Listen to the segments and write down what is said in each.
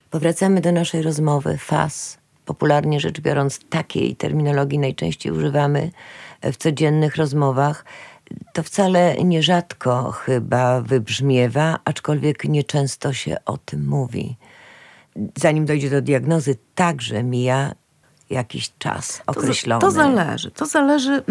Powracamy do naszej rozmowy. FAS, popularnie rzecz biorąc, takiej terminologii najczęściej używamy w codziennych rozmowach. To wcale nierzadko chyba wybrzmiewa, aczkolwiek nieczęsto się o tym mówi. Zanim dojdzie do diagnozy, także mija jakiś czas określony. To zależy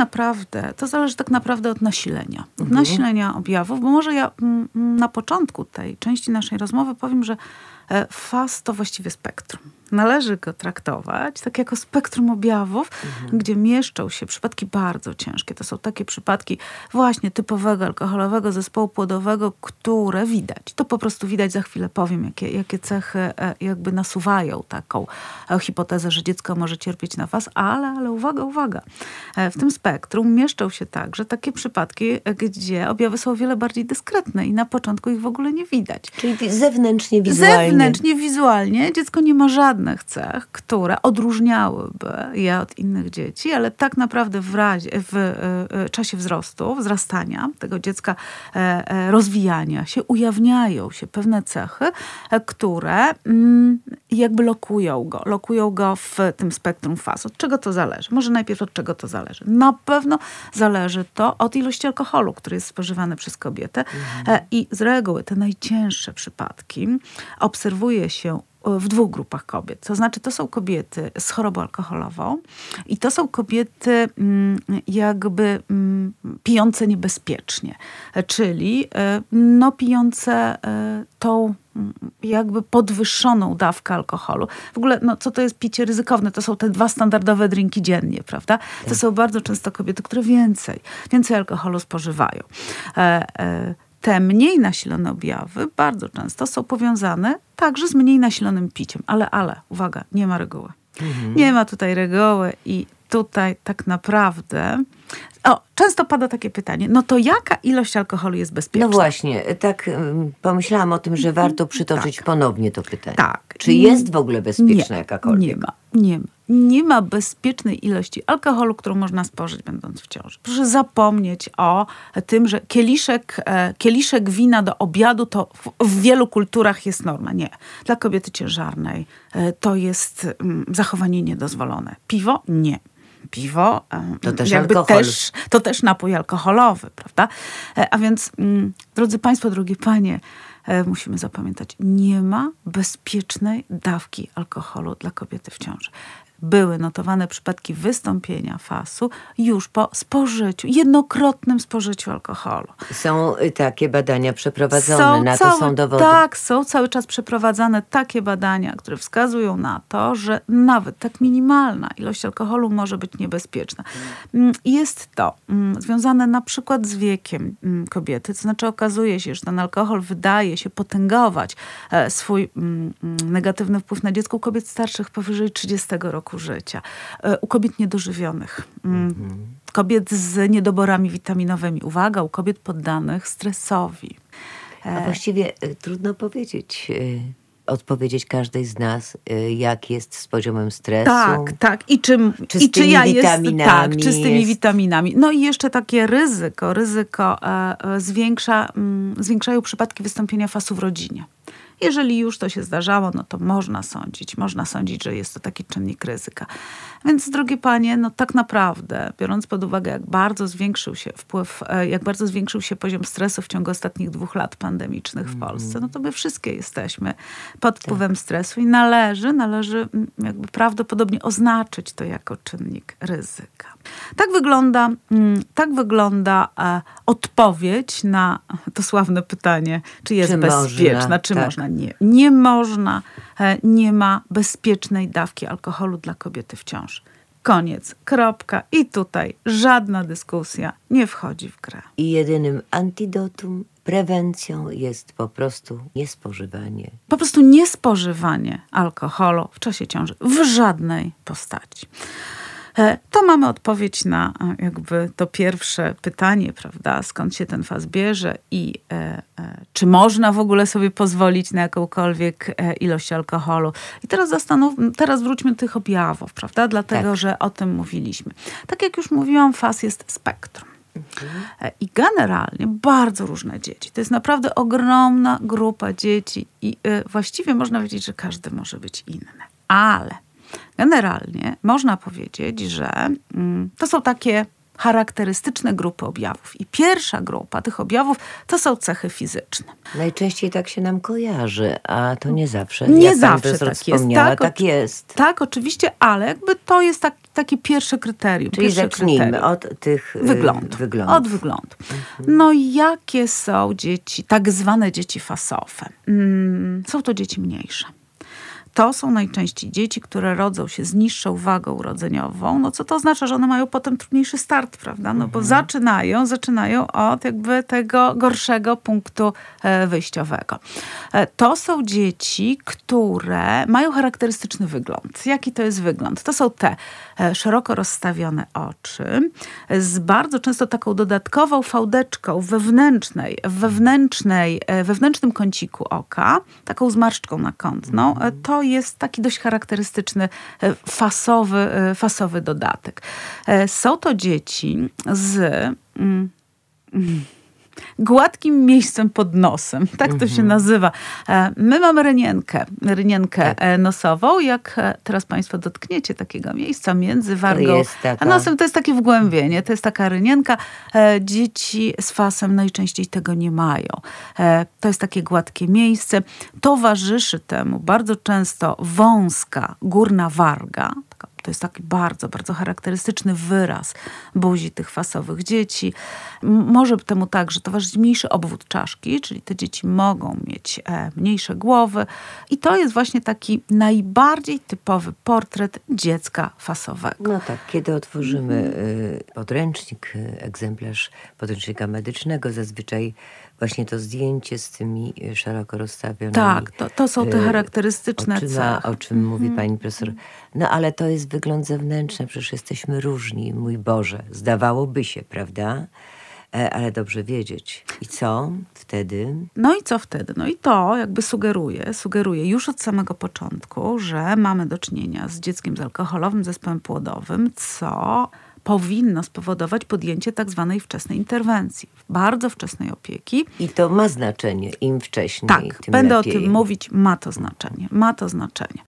tak naprawdę od nasilenia. Od nasilenia objawów, bo może ja na początku tej części naszej rozmowy powiem, że FAS to właściwie spektrum. Należy go traktować tak jako spektrum objawów, gdzie mieszczą się przypadki bardzo ciężkie. To są takie przypadki właśnie typowego alkoholowego zespołu płodowego, które widać. To po prostu widać, za chwilę powiem, jakie cechy jakby nasuwają taką hipotezę, że dziecko może cierpieć na FAS, ale uwaga. W tym spektrum mieszczą się także takie przypadki, gdzie objawy są o wiele bardziej dyskretne i na początku ich w ogóle nie widać. Czyli zewnętrznie, wizualnie. Zewnętrznie, wizualnie dziecko nie ma żadnych cech, które odróżniałyby je od innych dzieci, ale tak naprawdę w czasie wzrastania tego dziecka, rozwijania się, ujawniają się pewne cechy, które jakby lokują go w tym spektrum FAS. Od czego to zależy? Może najpierw od czego to zależy? Na pewno zależy to od ilości alkoholu, który jest spożywany przez kobietę i z reguły te najcięższe przypadki obserwuje się w dwóch grupach kobiet. To znaczy, to są kobiety z chorobą alkoholową i to są kobiety jakby pijące niebezpiecznie. Czyli pijące tą jakby podwyższoną dawkę alkoholu. W ogóle, co to jest picie ryzykowne? To są te 2 standardowe drinki dziennie, prawda? To są bardzo często kobiety, które więcej alkoholu spożywają. Te mniej nasilone objawy bardzo często są powiązane także z mniej nasilonym piciem. Ale, uwaga, nie ma reguły. Nie ma tutaj reguły i tutaj tak naprawdę... często pada takie pytanie, to jaka ilość alkoholu jest bezpieczna? No właśnie, tak pomyślałam o tym, że warto przytoczyć ponownie to pytanie. Tak. Czy jest w ogóle bezpieczna jakakolwiek? Nie ma bezpiecznej ilości alkoholu, którą można spożyć będąc w ciąży. Proszę zapomnieć o tym, że kieliszek wina do obiadu to w wielu kulturach jest norma. Nie. Dla kobiety ciężarnej to jest zachowanie niedozwolone. Piwo? Nie. Piwo to też alkohol. To też napój alkoholowy, prawda? A więc, drodzy państwo, drogie panie, musimy zapamiętać, nie ma bezpiecznej dawki alkoholu dla kobiety w ciąży. Były notowane przypadki wystąpienia FAS-u już po jednokrotnym spożyciu alkoholu. Są takie badania przeprowadzone, to są dowody. Tak, są cały czas przeprowadzane takie badania, które wskazują na to, że nawet tak minimalna ilość alkoholu może być niebezpieczna. Jest to związane na przykład z wiekiem kobiety, to znaczy okazuje się, że ten alkohol wydaje się potęgować swój negatywny wpływ na dziecko u kobiet starszych powyżej 30 roku życia, u kobiet niedożywionych, kobiet z niedoborami witaminowymi. Uwaga, u kobiet poddanych stresowi. A właściwie trudno odpowiedzieć każdej z nas, jak jest z poziomem stresu. Tak. Czy z tymi witaminami. No i jeszcze takie ryzyko zwiększają przypadki wystąpienia FAS-u w rodzinie. Jeżeli już to się zdarzało, to można sądzić, że jest to taki czynnik ryzyka. Więc, drogie panie, tak naprawdę, biorąc pod uwagę, jak bardzo zwiększył się poziom stresu w ciągu ostatnich 2 lat pandemicznych w Polsce, to my wszystkie jesteśmy pod wpływem stresu i należy jakby prawdopodobnie oznaczyć to jako czynnik ryzyka. Tak wygląda odpowiedź na to sławne pytanie, czy jest bezpieczna, czy można. Nie można. Nie ma bezpiecznej dawki alkoholu dla kobiety w ciąży. Koniec, kropka. I tutaj żadna dyskusja nie wchodzi w grę. I jedynym antidotum, prewencją jest po prostu niespożywanie. Po prostu niespożywanie alkoholu w czasie ciąży w żadnej postaci. To mamy odpowiedź na jakby to pierwsze pytanie, prawda? Skąd się ten FAS bierze i czy można w ogóle sobie pozwolić na jakąkolwiek ilość alkoholu. I teraz wróćmy do tych objawów, prawda? Dlatego, że o tym mówiliśmy. Tak jak już mówiłam, FAS jest spektrum. I generalnie bardzo różne dzieci. To jest naprawdę ogromna grupa dzieci i właściwie można powiedzieć, że każdy może być inny. Ale generalnie można powiedzieć, że to są takie charakterystyczne grupy objawów. I pierwsza grupa tych objawów to są cechy fizyczne. Najczęściej tak się nam kojarzy, a to nie zawsze. Nie Jak zawsze tak jest. Tak jest. Tak, oczywiście, ale jakby to jest takie pierwsze kryterium. Czyli zacznijmy od tych wyglądów. Od wyglądu. No jakie są dzieci, tak zwane dzieci fasowe? Są to dzieci mniejsze. To są najczęściej dzieci, które rodzą się z niższą wagą urodzeniową. No co to oznacza, że one mają potem trudniejszy start, prawda? No bo zaczynają od jakby tego gorszego punktu wyjściowego. To są dzieci, które mają charakterystyczny wygląd. Jaki to jest wygląd? To są te szeroko rozstawione oczy z bardzo często taką dodatkową fałdeczką wewnętrznym kąciku oka, taką zmarszczką nakątną. To jest taki dość charakterystyczny fasowy dodatek. Są to dzieci z gładkim miejscem pod nosem. Tak to się nazywa. My mamy rynienkę nosową. Jak teraz państwo dotkniecie takiego miejsca między wargą a nosem, to jest takie wgłębienie. To jest taka rynienka. Dzieci z fasem najczęściej tego nie mają. To jest takie gładkie miejsce. Towarzyszy temu bardzo często wąska górna warga. To jest taki bardzo, bardzo charakterystyczny wyraz buzi tych fasowych dzieci. Może temu także towarzyszyć mniejszy obwód czaszki, czyli te dzieci mogą mieć mniejsze głowy. I to jest właśnie taki najbardziej typowy portret dziecka fasowego. No tak, kiedy otworzymy podręcznik, egzemplarz podręcznika medycznego, zazwyczaj właśnie to zdjęcie z tymi szeroko rozstawionymi tak, to są te charakterystyczne oczyma, cechy. O czym mówi pani profesor. No ale to jest wygląd zewnętrzny, przecież jesteśmy różni, mój Boże. Zdawałoby się, prawda? Ale dobrze wiedzieć. I co wtedy? No i co wtedy? No i to jakby sugeruje już od samego początku, że mamy do czynienia z dzieckiem z alkoholowym zespołem płodowym, co powinno spowodować podjęcie tak zwanej wczesnej interwencji, bardzo wczesnej opieki. I to ma znaczenie. Im wcześniej, tak, tym będę lepiej. o tym mówić. Ma to znaczenie.